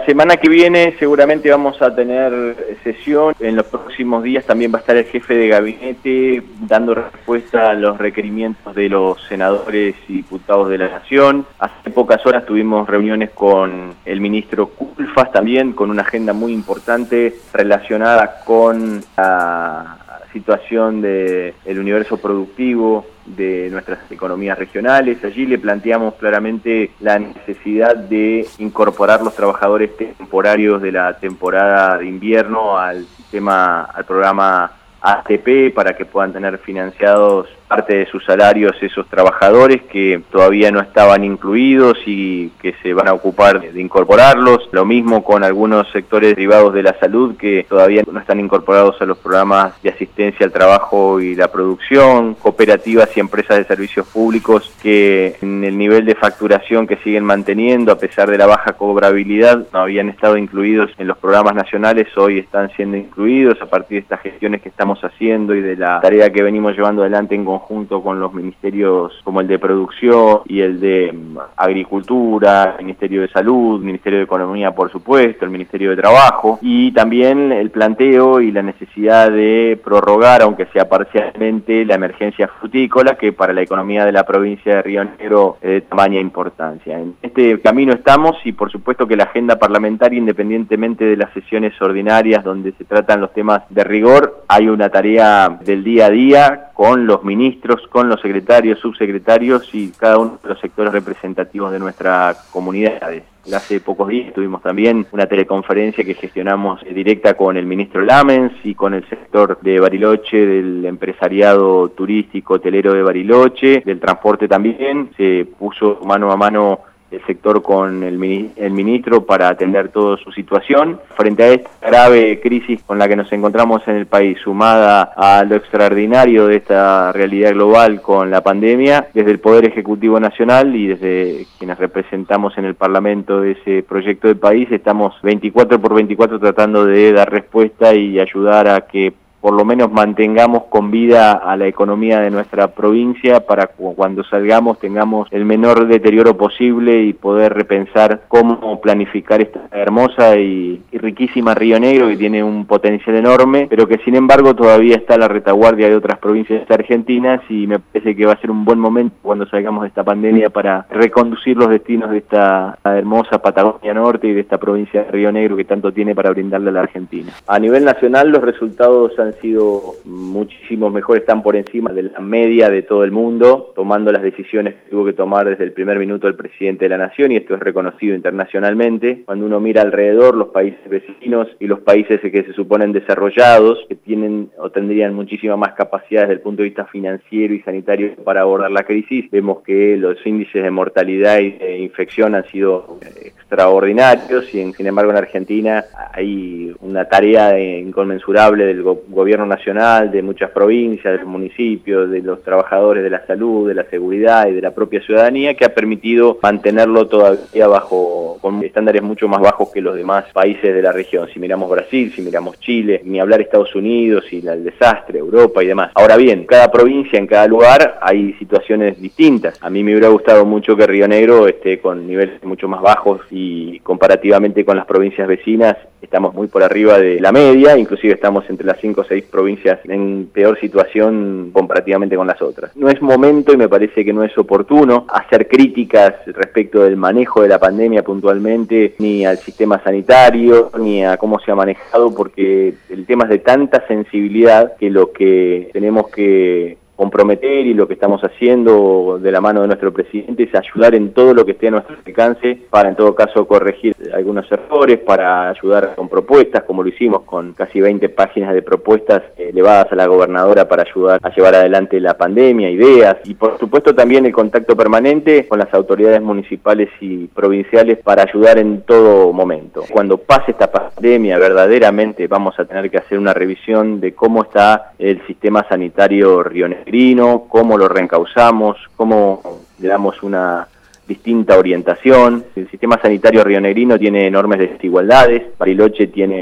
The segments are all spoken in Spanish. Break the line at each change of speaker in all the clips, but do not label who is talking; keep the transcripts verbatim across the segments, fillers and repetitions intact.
semana que viene seguramente vamos a tener sesión. En los próximos días también va a estar el jefe de gabinete dando respuesta a los requerimientos de los senadores y diputados de la Nación. Hace pocas horas tuvimos reuniones con el ministro Culfas también, con una agenda muy importante relacionada con la situación del universo productivo de nuestras economías regionales. Allí le planteamos claramente la necesidad de incorporar los trabajadores temporarios de la temporada de invierno al sistema, al programa A T P, para que puedan tener financiados parte de sus salarios esos trabajadores que todavía no estaban incluidos y que se van a ocupar de incorporarlos. Lo mismo con algunos sectores derivados de la salud que todavía no están incorporados a los programas de asistencia al trabajo y la producción, cooperativas y empresas de servicios públicos que en el nivel de facturación que siguen manteniendo, a pesar de la baja cobrabilidad, no habían estado incluidos en los programas nacionales, hoy están siendo incluidos a partir de estas gestiones que estamos haciendo y de la tarea que venimos llevando adelante en conjunto junto con los ministerios como el de Producción y el de Agricultura, el Ministerio de Salud, el Ministerio de Economía, por supuesto, el Ministerio de Trabajo, y también el planteo y la necesidad de prorrogar, aunque sea parcialmente, la emergencia frutícola, que para la economía de la provincia de Río Negro es de tamaña importancia. En este camino estamos y por supuesto que la agenda parlamentaria, independientemente de las sesiones ordinarias donde se tratan los temas de rigor, hay una tarea del día a día con los ministros, con los secretarios, subsecretarios y cada uno de los sectores representativos de nuestra comunidad. Hace pocos días tuvimos también una teleconferencia que gestionamos directa con el ministro Lamens y con el sector de Bariloche, del empresariado turístico hotelero de Bariloche, del transporte también. Se puso mano a mano el sector con el, el ministro para atender toda su situación. Frente a esta grave crisis con la que nos encontramos en el país, sumada a lo extraordinario de esta realidad global con la pandemia, desde el Poder Ejecutivo Nacional y desde quienes representamos en el Parlamento de ese proyecto de país, estamos veinticuatro por veinticuatro tratando de dar respuesta y ayudar a que por lo menos mantengamos con vida a la economía de nuestra provincia para cuando salgamos tengamos el menor deterioro posible y poder repensar cómo planificar esta hermosa y, y riquísima Río Negro, que tiene un potencial enorme, pero que sin embargo todavía está a la retaguardia de otras provincias argentinas, y me parece que va a ser un buen momento cuando salgamos de esta pandemia para reconducir los destinos de esta hermosa Patagonia Norte y de esta provincia de Río Negro que tanto tiene para brindarle a la Argentina. A nivel nacional los resultados han han sido muchísimo mejores, están por encima de la media de todo el mundo, tomando las decisiones que tuvo que tomar desde el primer minuto el presidente de la Nación, y esto es reconocido internacionalmente. Cuando uno mira alrededor, los países vecinos y los países que se suponen desarrollados, que tienen o tendrían muchísima más capacidad desde el punto de vista financiero y sanitario para abordar la crisis, vemos que los índices de mortalidad y de infección han sido extraordinarios, y en, sin embargo en Argentina hay una tarea inconmensurable del go gobierno nacional, de muchas provincias, de los municipios, de los trabajadores de la salud, de la seguridad y de la propia ciudadanía, que ha permitido mantenerlo todavía bajo, con estándares mucho más bajos que los demás países de la región. Si miramos Brasil, si miramos Chile, ni hablar Estados Unidos y el desastre, Europa y demás. Ahora bien, cada provincia, en cada lugar, hay situaciones distintas. A mí me hubiera gustado mucho que Río Negro esté con niveles mucho más bajos, y comparativamente con las provincias vecinas estamos muy por arriba de la media, inclusive estamos entre las cinco o seis provincias en peor situación comparativamente con las otras. No es momento, y me parece que no es oportuno, hacer críticas respecto del manejo de la pandemia puntualmente, ni al sistema sanitario, ni a cómo se ha manejado, porque el tema es de tanta sensibilidad que lo que tenemos que comprometer y lo que estamos haciendo de la mano de nuestro presidente es ayudar en todo lo que esté a nuestro alcance para en todo caso corregir algunos errores, para ayudar con propuestas, como lo hicimos con casi veinte páginas de propuestas elevadas a la gobernadora para ayudar a llevar adelante la pandemia, ideas, y por supuesto también el contacto permanente con las autoridades municipales y provinciales para ayudar en todo momento. Cuando pase esta pandemia verdaderamente vamos a tener que hacer una revisión de cómo está el sistema sanitario rionegrino, cómo lo reencauzamos, cómo le damos una distinta orientación. El sistema sanitario rionegrino tiene enormes desigualdades. Bariloche tiene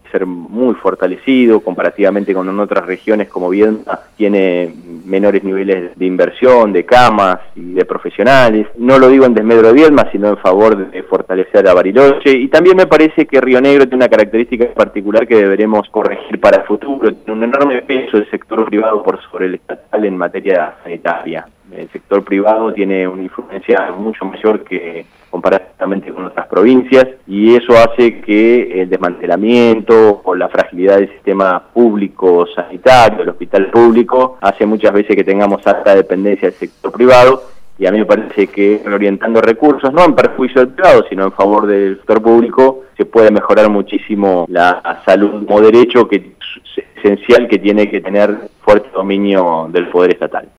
ser muy fortalecido comparativamente con otras regiones como Viedma, tiene menores niveles de inversión, de camas y de profesionales. No lo digo en desmedro de Viedma, sino en favor de fortalecer a Bariloche. Y también me parece que Río Negro tiene una característica particular que deberemos corregir para el futuro. Tiene un enorme peso el sector privado por sobre el estatal en materia sanitaria. El sector privado tiene una influencia mucho mayor que comparativamente con otras provincias, y eso hace que el desmantelamiento o la fragilidad del sistema público sanitario, del hospital público, hace muchas veces que tengamos alta dependencia del sector privado, y a mí me parece que reorientando recursos, no en perjuicio del privado, sino en favor del sector público, se puede mejorar muchísimo la salud como derecho que es esencial, que tiene que tener fuerte dominio del poder estatal.